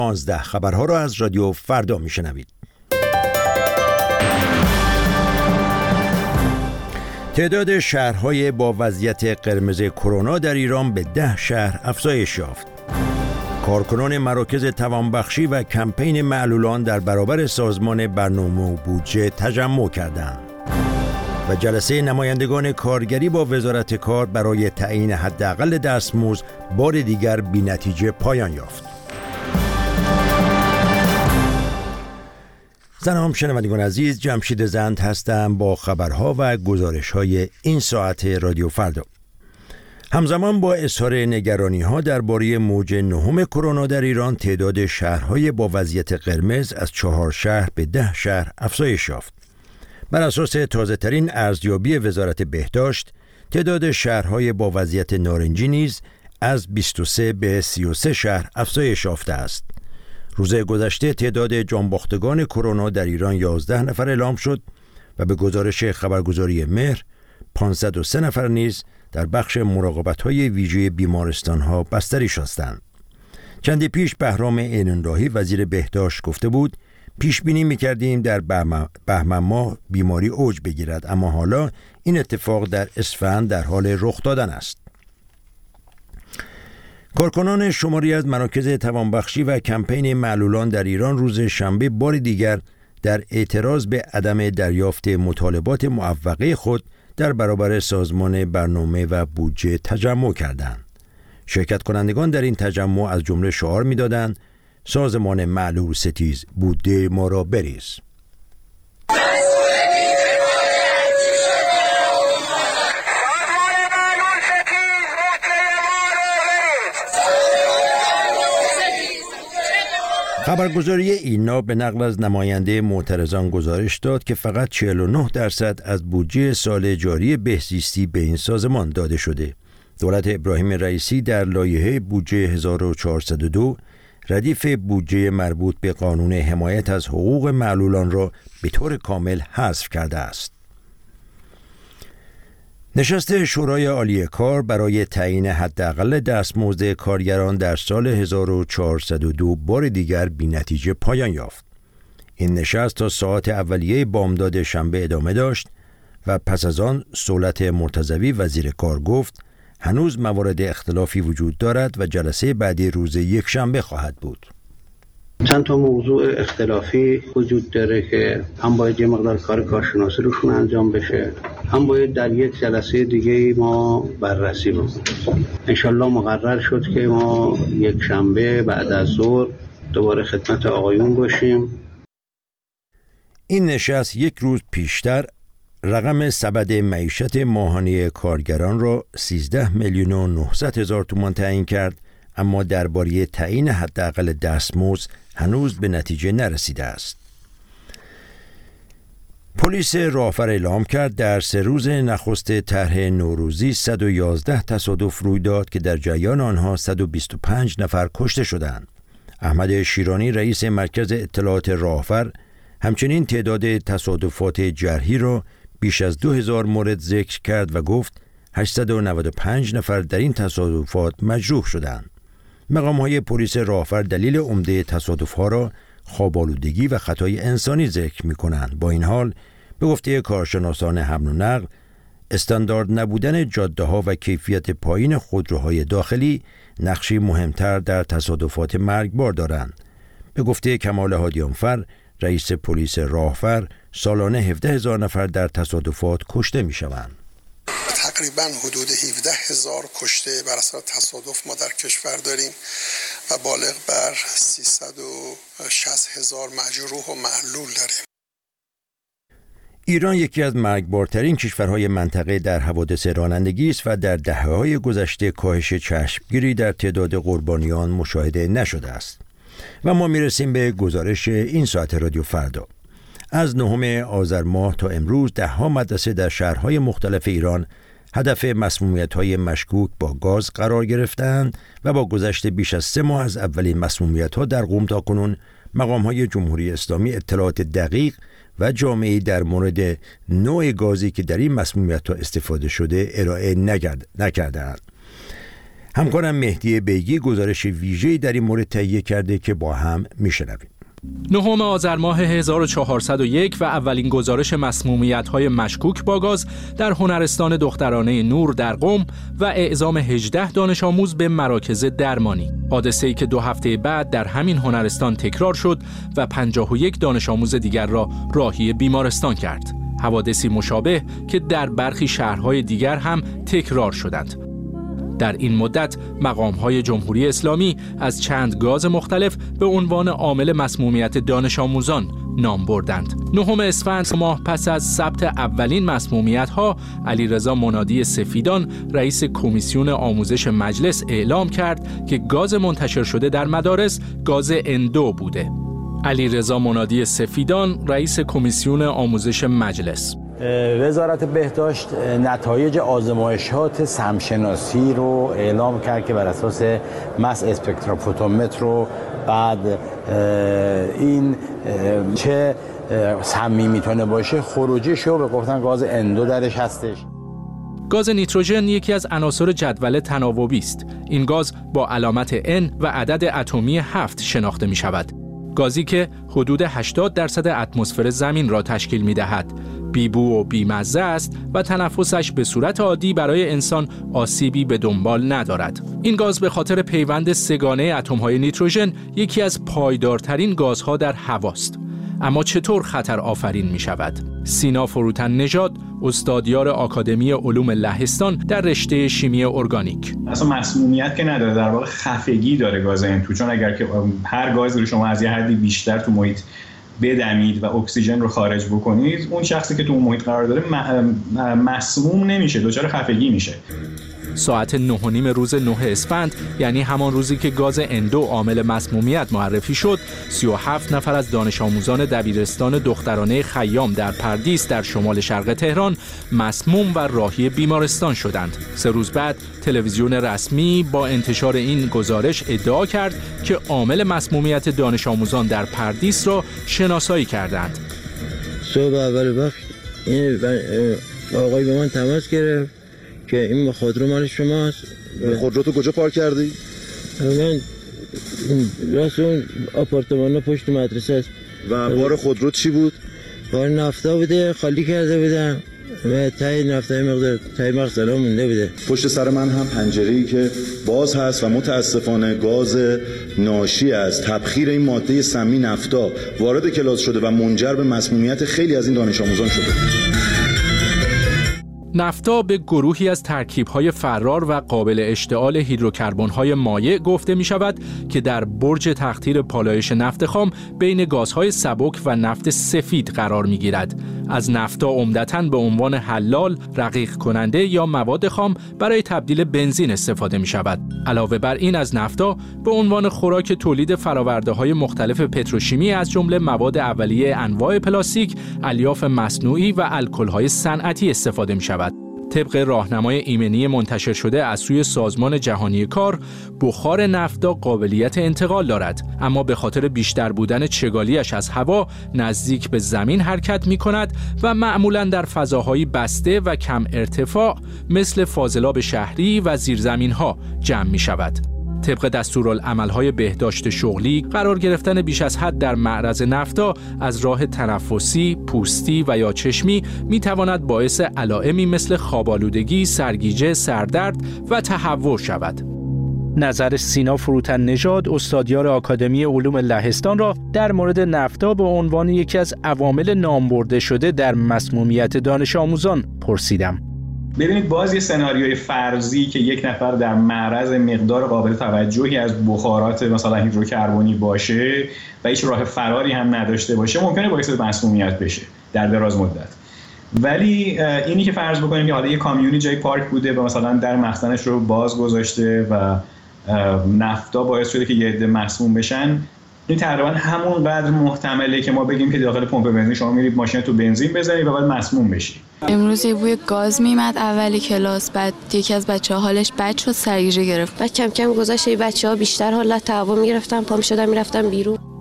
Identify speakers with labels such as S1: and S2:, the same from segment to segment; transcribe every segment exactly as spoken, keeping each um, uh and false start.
S1: پانزده خبرها را از رادیو فردا میشنوید. تعداد شهرهای با وضعیت قرمز کرونا در ایران به ده شهر افزایش یافت. کارکنان مراکز توانبخشی و کمپین معلولان در برابر سازمان برنامه و بودجه تجمع کردند. و جلسه نمایندگان کارگری با وزارت کار برای تعیین حداقل دستمزد بار دیگر بی‌نتیجه پایان یافت. سلام شنوندگان عزیز، جمشید زند هستم با خبرها و گزارش‌های این ساعت رادیو فردا. همزمان با اظهار نگرانی‌ها درباره موج نهم کرونا در ایران، تعداد شهرهای با وضعیت قرمز از چهار شهر به ده شهر افزایش یافت. بر اساس تازه‌ترین ارزیابی وزارت بهداشت، تعداد شهرهای با وضعیت نارنجی نیز از بیست و سه به سی و سه شهر افزایش یافته است. روز گذشته تعداد جانباختگان کرونا در ایران یازده نفر اعلام شد و به گزارش خبرگزاری مهر پانصد و سه نفر نیز در بخش مراقبت‌های ویژه بیمارستان‌ها بستری شستند. چندی پیش بهرام عین‌اللهی وزیر بهداشت گفته بود پیش بینی می‌کردیم در بهمن ماه بیماری اوج بگیرد، اما حالا این اتفاق در اسفند در حال رخ دادن است. کارکنان شماری از مراکز توانبخشی و کمپین معلولان در ایران روز شنبه بار دیگر در اعتراض به عدم دریافت مطالبات معوقه خود در برابر سازمان برنامه و بودجه تجمع کردند. شرکت کنندگان در این تجمع از جمله شعار می‌دادند سازمان معلول ستیز بوده ما را بریز. خبرگزاری اینا به نقل از نماینده معترضان گزارش داد که فقط چهل و نه درصد از بودجه سال جاری بهزیستی به این سازمان داده شده. دولت ابراهیم رئیسی در لایحه بودجه هزار و چهارصد و دو ردیف بودجه مربوط به قانون حمایت از حقوق معلولان را به طور کامل حذف کرده است. نشست شورای عالی کار برای تعیین حداقل دستمزد کارگران در سال هزار و چهارصد و دو بار دیگر بی‌نتیجه پایان یافت. این نشست تا ساعت اولیه بامداد شنبه ادامه داشت و پس از آن صولت مرتضوی وزیر کار گفت هنوز موارد اختلافی وجود دارد و جلسه بعدی روز یک شنبه خواهد بود.
S2: چند تا موضوع اختلافی وجود داره که هم باید یه مقدار کار کارشناسی روشون انجام بشه، هم باید در یک جلسه دیگه ما بررسی بکنیم. انشالله مقرر شد که ما یک شنبه بعد از ظهر دوباره خدمت آقایون باشیم.
S1: این نشست یک روز پیشتر رقم سبد معیشت ماهانه کارگران را سیزده میلیون و نهصد هزار تومان تعیین کرد، اما درباره تعیین حداقل دستمزد هنوز به نتیجه نرسیده است. پلیس راهور اعلام کرد در سه روز نخست طرح نوروزی صد و یازده تصادف روی داد که در جریان آنها صد و بیست و پنج نفر کشته شدند. احمد شیرانی رئیس مرکز اطلاعات راهور همچنین تعداد تصادفات جرحی را بیش از دو هزار مورد ذکر کرد و گفت هشتصد و نود و پنج نفر در این تصادفات مجروح شدند. مقام‌های پلیس راهور دلیل عمده تصادف‌ها را خواب‌آلودگی و خطای انسانی ذکر می‌کنند. با این حال به گفته کارشناسان حمل و نقل، استاندارد نبودن جاده‌ها و کیفیت پایین خودروهای داخلی نقشی مهمتر در تصادفات مرگبار دارند. به گفته کمال هادیانفر رئیس پلیس راهور، سالانه هفده هزار نفر در تصادفات کشته می‌شوند.
S3: تقریبا حدود هفده هزار کشته بر اثر تصادف ما در کشور داریم و بالغ بر سیصد و شصت هزار مجروح و معلول داریم.
S1: ایران یکی از مرگبارترین کشورهای منطقه در حوادث رانندگی است و در دهه‌های گذشته کاهش چشمگیری در تعداد قربانیان مشاهده نشده است. و ما میرسیم به گزارش این ساعت رادیو فردا. از نهم آذر ماه تا امروز ده ها مدرسه در شهرهای مختلف ایران هدف مسمومیت‌های مشکوک با گاز قرار گرفتند و با گذشت بیش از سه ماه از اولین مسمومیت‌ها در قم تاکنون مقام‌های جمهوری اسلامی اطلاعات دقیق و جامعی در مورد نوع گازی که در این مسمومیت‌ها استفاده شده ارائه نکردند. همکارم مهدی بیگی گزارش ویژه‌ای در این مورد تهیه کرده که با هم میشنویم.
S4: نهم آذر ماه هزار و چهارصد و یک و اولین گزارش مسمومیت‌های مشکوک با گاز در هنرستان دخترانه نور در قم و اعزام هجده دانش آموز به مراکز درمانی. حادثه‌ای که دو هفته بعد در همین هنرستان تکرار شد و پنجاه و یک دانش آموز دیگر را راهی بیمارستان کرد. حوادثی مشابه که در برخی شهرهای دیگر هم تکرار شدند. در این مدت مقام‌های جمهوری اسلامی از چند گاز مختلف به عنوان عامل مسمومیت دانش آموزان نام بردند. نهم اسفند ماه پس از ثبت اولین مسمومیت‌ها، علیرضا منادی سفیدان رئیس کمیسیون آموزش مجلس اعلام کرد که گاز منتشر شده در مدارس گاز اندو بوده. علیرضا منادی سفیدان رئیس کمیسیون آموزش مجلس:
S5: وزارت بهداشت نتایج آزمایشات سمشناسی رو اعلام کرد که بر اساس مس اسپکتروفوتومتر رو بعد این چه سمی میتونه باشه خروجیش رو به گفتن گاز اندو درش هستش.
S4: گاز نیتروژن یکی از عناصر جدول تناوبی است. این گاز با علامت N و عدد اتمی هفت شناخته می شود. گازی که حدود هشتاد درصد اتمسفر زمین را تشکیل می دهد. بیبو و بیمزه است و تنفسش به صورت عادی برای انسان آسیبی به دنبال ندارد. این گاز به خاطر پیوند سه‌گانه اتم‌های نیتروژن یکی از پایدارترین گازها در هواست. اما چطور خطر آفرین می شود؟ سینا فروتن نژاد، استادیار آکادمی علوم لهستان در رشته شیمی ارگانیک:
S6: اصلا مسمومیت که نداره، در واقع خفگی داره گاز این تو، چون اگر که هر گازی رو شما از یه حدی بیشتر تو محیط بدمید و اکسیژن رو خارج بکنید، اون شخصی که تو اون محیط قرار داره مسموم نمیشه، دچار خفگی میشه.
S4: ساعت نه و نیم روز نه اسفند، یعنی همان روزی که گاز اندو عامل مسمومیت معرفی شد، سی و هفت نفر از دانش آموزان دبیرستان دخترانه خیام در پردیس در شمال شرق تهران مسموم و راهی بیمارستان شدند. سه روز بعد تلویزیون رسمی با انتشار این گزارش ادعا کرد که عامل مسمومیت دانش آموزان در پردیس را شناسایی کردند.
S7: صبح اول وقت این آقای به من تماس گرفت که این خودرو مال شماست.
S8: خودرو تو کجا پارک کردی؟
S7: من راست اون آپارتمان پشت مدرسه است.
S8: و بار خودرو چی بود؟
S7: بار نفتا بوده، خالی کرده بودم و تای نفتا مقدار تای مغزلا مونده بوده.
S8: پشت سر من هم پنجره‌ای که باز هست و متاسفانه گاز ناشی از تبخیر این ماده سمی نفتا وارد کلاس شده و منجر به مسمومیت خیلی از این دانش آموزان شده.
S4: نفتا به گروهی از ترکیب‌های فرار و قابل اشتعال هیدروکربن‌های مایع گفته می‌شود که در برج تخدیر پالایش نفت خام بین گازهای سبک و نفت سفید قرار می‌گیرد. از نفتا عمدتاً به عنوان حلال، رقیق کننده یا مواد خام برای تبدیل بنزین استفاده می‌شود. علاوه بر این از نفتا به عنوان خوراک تولید فرآورده‌های مختلف پتروشیمی از جمله مواد اولیه انواع پلاستیک، الیاف مصنوعی و الکل‌های صنعتی استفاده می‌شود. طبق راهنمای ایمنی منتشر شده از سوی سازمان جهانی کار، بخار نفتا قابلیت انتقال دارد، اما به خاطر بیشتر بودن چگالیش از هوا نزدیک به زمین حرکت می کند و معمولاً در فضاهای بسته و کم ارتفاع مثل فاضلاب شهری و زیرزمین‌ها جمع می شود. طبق دستورالعمل‌های بهداشت شغلی، قرار گرفتن بیش از حد در معرض نفتا از راه تنفسی، پوستی و یا چشمی می‌تواند باعث علائمی مثل خواب‌آلودگی، سرگیجه، سردرد و تهوع شود. نظر سینا فروتن نژاد، استادیار آکادمی علوم لهستان را در مورد نفتا به عنوان یکی از عوامل نامبرده شده در مسمومیت دانش آموزان پرسیدم.
S6: ببینید، باز یه سناریوی فرضی که یک نفر در معرض مقدار قابل توجهی از بخارات مثلا هیدروکربنی باشه و هیچ راه فراری هم نداشته باشه، ممکنه باعث مسمومیت بشه در دراز مدت. ولی اینی که فرض بکنیم که حالا یه کامیونی جای پارک بوده و مثلا در مخزنش رو باز گذاشته و نفتا باعث شده که یه عده مسموم بشن، این تقریبا همون قدر محتمله که ما بگیم که داخل پمپ بنزین شما میرید ماشین تو بنزین بزنید و بعد مسموم بشی.
S9: امروز یه بوی گاز میمد اولی کلاس، بعد یکی از بچه‌ها حالش بد شد، سرگیجه گرفت.
S10: بعد کم کم گذشت، بچه‌ها بیشتر حالت تعاون میگرفتن، پا میشدن میرفتن بیرون.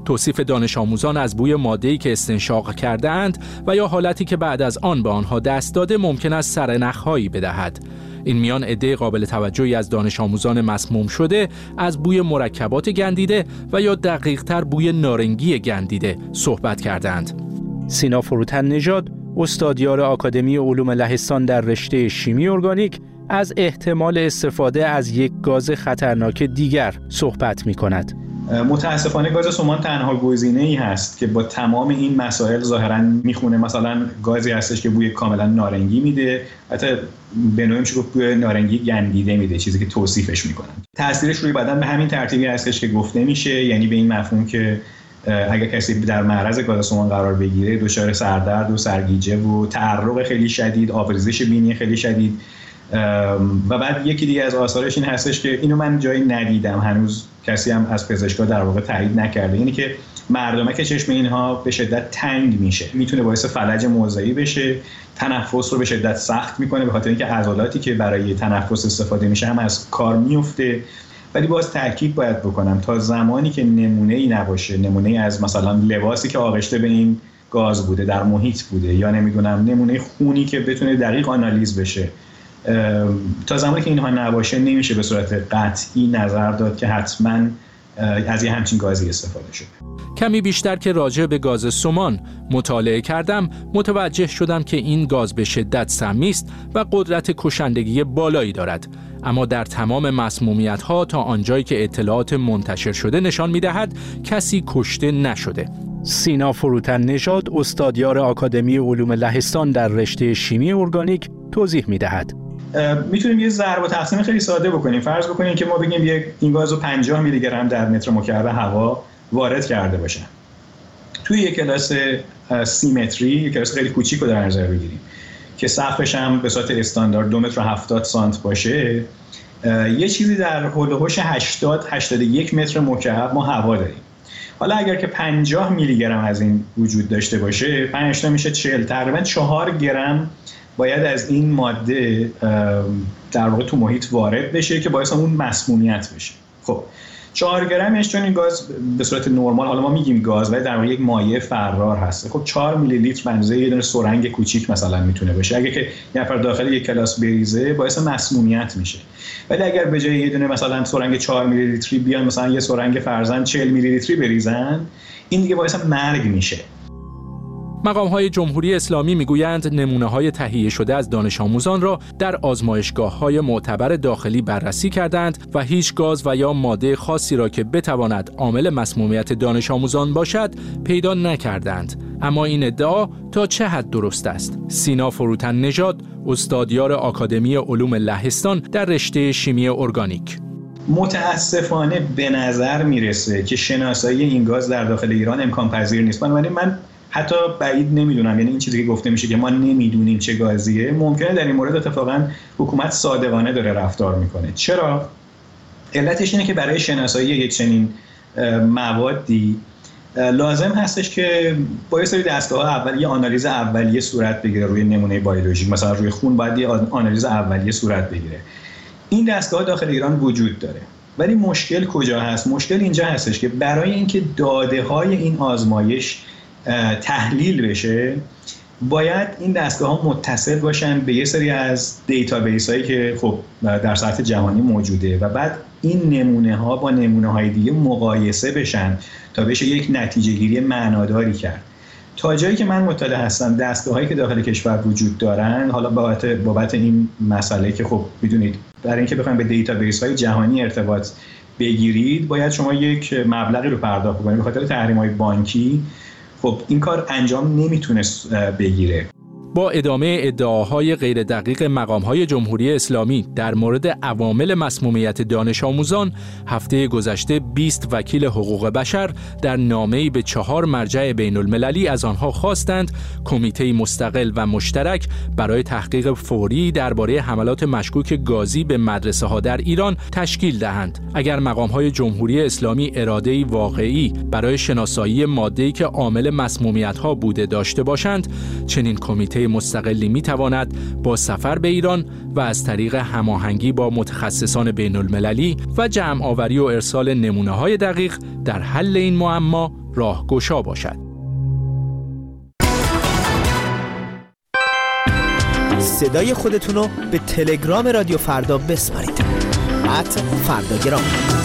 S4: توصیف دانش آموزان از بوی ماده‌ای که استنشاق کرده اند و یا حالتی که بعد از آن به آنها دست داده ممکن است سرنخ‌هایی بدهد. این میان عده قابل توجهی از دانش آموزان مسموم شده از بوی مرکبات گندیده و یا دقیق‌تر بوی نارنگی گندیده صحبت کردند. سینا فروتن نژاد، استادیار آکادمی علوم لهستان در رشته شیمی ارگانیک، از احتمال استفاده از یک گاز خطرناک دیگر صحبت می‌کند.
S6: متاسفانه گاز سمان تنها گزینه‌ای هست که با تمام این مسائل ظاهراً میخونه. مثلا گازی هستش که بوی کاملا نارنگی میده، حتی به نوعی میشه گفت بوی نارنگی گندیده میده، چیزی که توصیفش میکنن. تاثیرش روی بدن به همین ترتیبی هستش که گفته میشه، یعنی به این مفهوم که اگر کسی در معرض گاز سمان قرار بگیره دچار سردرد و سرگیجه و تعرق خیلی شدید، آبریزش بینی خیلی شدید و بعد یکی دیگه از آثارش این هستش که اینو من جایی ندیدم، هنوز کسی هم از پزشکا در واقع تایید نکرده، یعنی که مردمک چشم اینها به شدت تنگ میشه، میتونه باعث فلج موضعی بشه، تنفس رو به شدت سخت میکنه به خاطر اینکه عضلاتی که برای تنفس استفاده میشه هم از کار میفته. ولی باز تاکید باید بکنم تا زمانی که نمونه‌ای نباشه، نمونه‌ای از مثلا لباسی که آغشته به این گاز بوده در محیط بوده یا نمیدونم نمونه خونی که بتونه دقیق آنالیز بشه، تا زمانی که اینها نباشه نمیشه به صورت قطعی نظر داد که حتما از یه همچین گازی استفاده شده.
S4: کمی بیشتر که راجع به گاز سمان مطالعه کردم متوجه شدم که این گاز به شدت سمی است و قدرت کشندگی بالایی دارد، اما در تمام مسمومیت‌ها تا آنجایی که اطلاعات منتشر شده نشان می‌دهد کسی کشته نشده. سینا فروتن نژاد، استادیار آکادمی علوم لهستان در رشته شیمی ارگانیک، توضیح می‌دهد.
S6: میتونیم یه ضرب و تقسیم خیلی ساده بکنیم. فرض بکنیم که ما بگیم یک این گازو پنجاه میلی گرم در متر مکعب هوا وارد کرده باشن. توی یک کلاس سی متری، یک کلاس خیلی کوچیک رو در نظر بگیریم که سقفش هم به صورت استاندارد دو متر و هفتاد سانت باشه، یه چیزی در حول و حوش هشتاد هشتاد و یک متر مکعب ما هوا داریم. حالا اگر که پنجاه میلی گرم از این وجود داشته باشه، پنج تا میشه چهل، تقریبا چهار گرم باید از این ماده در واقع تو محیط وارد بشه که باعث اون مسمومیت بشه. خب چهار گرمش چون این گاز به صورت نرمال، حالا ما میگیم گاز ولی در واقع یک مایع فرار هست، خب چهار میلی لیتر به اندازه یه دونه سرنگ کوچیک مثلا میتونه باشه. اگه که یه نفر داخل یک کلاس بریزه باعث مسمومیت میشه. ولی اگر به جای یه دونه مثلا سرنگ چهار میلی لیتری بیان مثلا یه سرنگ فرضاً چهل میلی لیتری بریزن، این دیگه باعث مرگ میشه.
S4: مقام‌های جمهوری اسلامی میگویند نمونه‌های تهیه شده از دانش آموزان را در آزمایشگاه‌های معتبر داخلی بررسی کردند و هیچ گاز و یا ماده خاصی را که بتواند عامل مسمومیت دانش آموزان باشد پیدا نکردند. اما این ادعا تا چه حد درست است؟ سینا فروتن نژاد، استادیار آکادمی علوم لهستان در رشته شیمی ارگانیک:
S6: متاسفانه به نظر میرسه که شناسایی این گاز در داخل ایران امکان پذیر نیست. من من حتی بعید نمیدونم، یعنی این چیزی که گفته میشه که ما نمیدونیم چه گازیه، ممکنه در این مورد اتفاقا حکومت صادقانه داره رفتار میکنه. چرا؟ علتش اینه که برای شناسایی یک چنین موادی لازم هستش که با یه سری دستگاه اولیه آنالیز اولیه صورت بگیره روی نمونه بیولوژیک، مثلا روی خون باید یه آنالیز اولیه صورت بگیره. این دستگاه داخل ایران وجود داره، ولی مشکل کجا هست؟ مشکل اینجا هستش که برای اینکه داده های این آزمایش تحلیل بشه باید این دستگاه ها متصل باشن به یه سری از دیتابیس هایی که خب در سطح جهانی موجوده و بعد این نمونه ها با نمونه های دیگه مقایسه بشن تا بشه یک نتیجه گیری معناداری کرد. تا جایی که من مطلع هستم دستگاه هایی که داخل کشور وجود دارن، حالا بابت بابت این مسئله که خب بدونید برای اینکه بخواید به دیتابیس های جهانی ارتباط بگیرید باید شما یک مبلغی رو پرداخت کنید. به خاطر تحریم های بانکی خب این کار انجام نمیتونست بگیره.
S4: با ادامه ادعاهای غیر دقیق مقام‌های جمهوری اسلامی در مورد عوامل مسمومیت دانش آموزان، هفته گذشته بیست وکیل حقوق بشر در نامه‌ای به چهار مرجع بین المللی از آنها خواستند کمیته مستقل و مشترک برای تحقیق فوری درباره حملات مشکوک گازی به مدرسه‌ها در ایران تشکیل دهند. اگر مقام‌های جمهوری اسلامی اراده‌ای واقعی برای شناسایی ماده‌ای که عامل مسمومیت‌ها بوده داشته باشند، چنین کمیته مستقلی میتواند با سفر به ایران و از طریق هماهنگی با متخصصان بین المللی و جمع آوری و ارسال نمونه‌های دقیق در حل این معما راهگشا باشد.
S10: صدای خودتون رو به تلگرام رادیو فردا بسپارید. ات فرداگرام.